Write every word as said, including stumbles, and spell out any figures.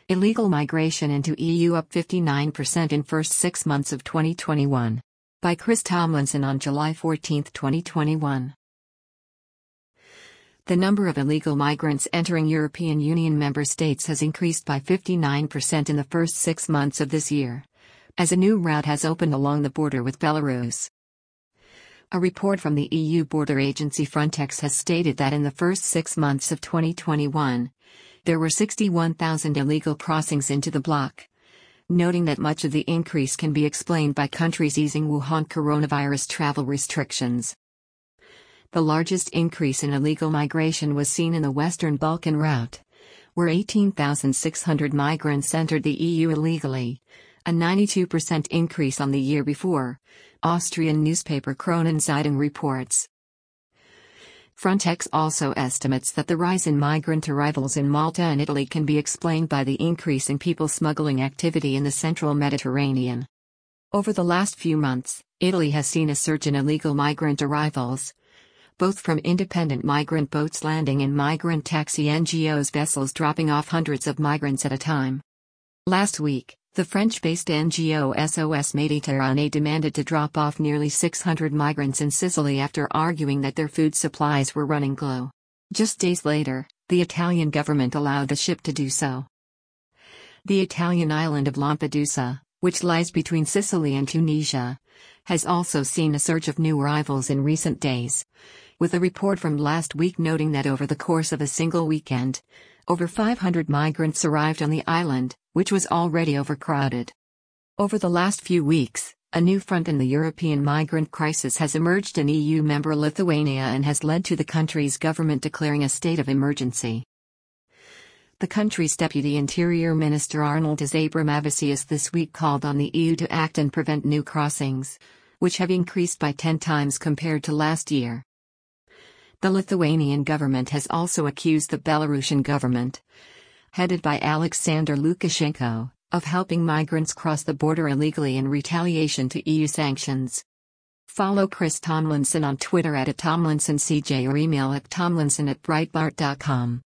Illegal migration into E U up fifty-nine percent in first six months of twenty twenty-one. By Chris Tomlinson on July fourteenth, twenty twenty-one. The number of illegal migrants entering European Union member states has increased by fifty-nine percent in the first six months of this year, as a new route has opened along the border with Belarus. A report from the E U border agency Frontex has stated that in the first six months of twenty twenty-one, there were sixty-one thousand illegal crossings into the bloc, noting that much of the increase can be explained by countries easing Wuhan coronavirus travel restrictions. The largest increase in illegal migration was seen in the Western Balkan route, where eighteen thousand six hundred migrants entered the E U illegally, a ninety-two percent increase on the year before, Austrian newspaper Kronenzeitung reports. Frontex also estimates that the rise in migrant arrivals in Malta and Italy can be explained by the increase in people smuggling activity in the central Mediterranean. Over the last few months, Italy has seen a surge in illegal migrant arrivals, both from independent migrant boats landing and migrant taxi N G Os vessels dropping off hundreds of migrants at a time. Last week, the French-based N G O S O S Méditerranée demanded to drop off nearly six hundred migrants in Sicily after arguing that their food supplies were running low. Just days later, the Italian government allowed the ship to do so. The Italian island of Lampedusa, which lies between Sicily and Tunisia, has also seen a surge of new arrivals in recent days, with a report from last week noting that over the course of a single weekend, over five hundred migrants arrived on the island, which was already overcrowded. Over the last few weeks, a new front in the European migrant crisis has emerged in E U member Lithuania and has led to the country's government declaring a state of emergency. The country's Deputy Interior Minister Arnoldas Abramavičius this week called on the E U to act and prevent new crossings, which have increased by ten times compared to last year. The Lithuanian government has also accused the Belarusian government, headed by Alexander Lukashenko, of helping migrants cross the border illegally in retaliation to E U sanctions. Follow Chris Tomlinson on Twitter at Tomlinson C J or email at tomlinson at breitbart dot com.